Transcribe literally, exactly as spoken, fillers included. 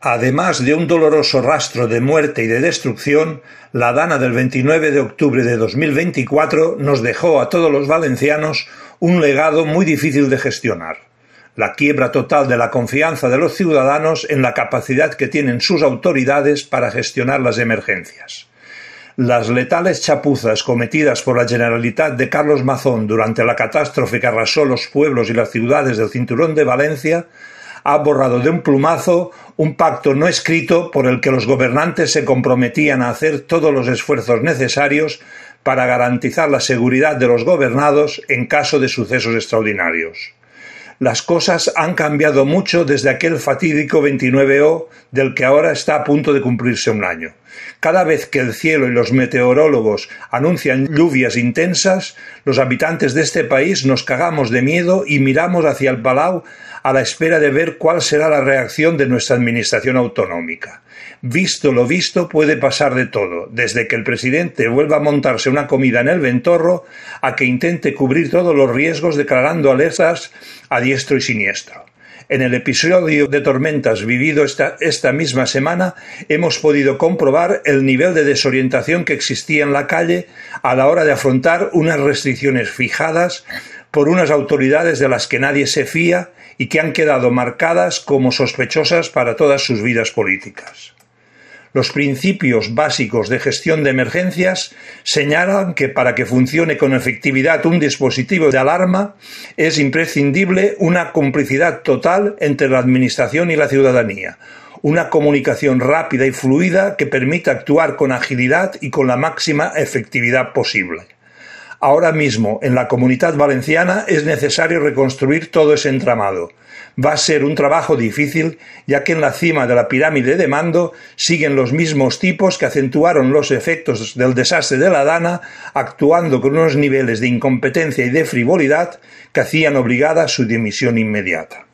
Además de un doloroso rastro de muerte y de destrucción, la Dana del veintinueve de octubre de dos mil veinticuatro nos dejó a todos los valencianos un legado muy difícil de gestionar: la quiebra total de la confianza de los ciudadanos en la capacidad que tienen sus autoridades para gestionar las emergencias. Las letales chapuzas cometidas por la Generalitat de Carlos Mazón durante la catástrofe que arrasó los pueblos y las ciudades del cinturón de Valencia ha borrado de un plumazo un pacto no escrito por el que los gobernantes se comprometían a hacer todos los esfuerzos necesarios para garantizar la seguridad de los gobernados en caso de sucesos extraordinarios. Las cosas han cambiado mucho desde aquel fatídico veintinueve O del que ahora está a punto de cumplirse un año. Cada vez que el cielo y los meteorólogos anuncian lluvias intensas, los habitantes de este país nos cagamos de miedo y miramos hacia el Palau a la espera de ver cuál será la reacción de nuestra administración autonómica. Visto lo visto, puede pasar de todo, desde que el presidente vuelva a montarse una comida en el Ventorro a que intente cubrir todos los riesgos declarando alertas a diestro y siniestro. En el episodio de tormentas vivido esta, esta misma semana hemos podido comprobar el nivel de desorientación que existía en la calle a la hora de afrontar unas restricciones fijadas por unas autoridades de las que nadie se fía y que han quedado marcadas como sospechosas para todas sus vidas políticas. Los principios básicos de gestión de emergencias señalan que para que funcione con efectividad un dispositivo de alarma es imprescindible una complicidad total entre la administración y la ciudadanía, una comunicación rápida y fluida que permita actuar con agilidad y con la máxima efectividad posible. Ahora mismo, en la Comunitat Valenciana, es necesario reconstruir todo ese entramado. Va a ser un trabajo difícil, ya que en la cima de la pirámide de mando siguen los mismos tipos que acentuaron los efectos del desastre de la Dana, actuando con unos niveles de incompetencia y de frivolidad que hacían obligada su dimisión inmediata.